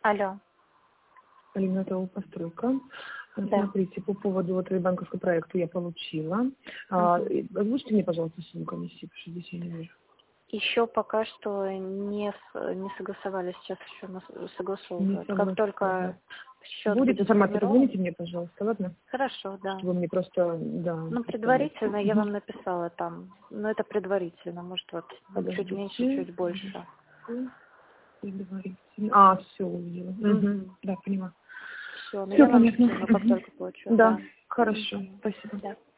Алло. Алина, это постройка. Да. Смотрите, по поводу этого банковского проекта я получила. Озвучьте мне, пожалуйста, сумму комиссии, потому что здесь я не вижу. Еще пока что не согласовали, сейчас еще согласовывают. Как только счет будет информация, сформирован. позвоните мне, пожалуйста, ладно? Хорошо, да. Чтобы вы мне просто, да. Ну, предварительно я вам написала там. Но это предварительно, может, вот чуть меньше, чуть больше. Предварительно. Все увидела. Да, поняла. Все, ну Все я вам понятно. скину, как только получу. Да, хорошо. Спасибо. Да.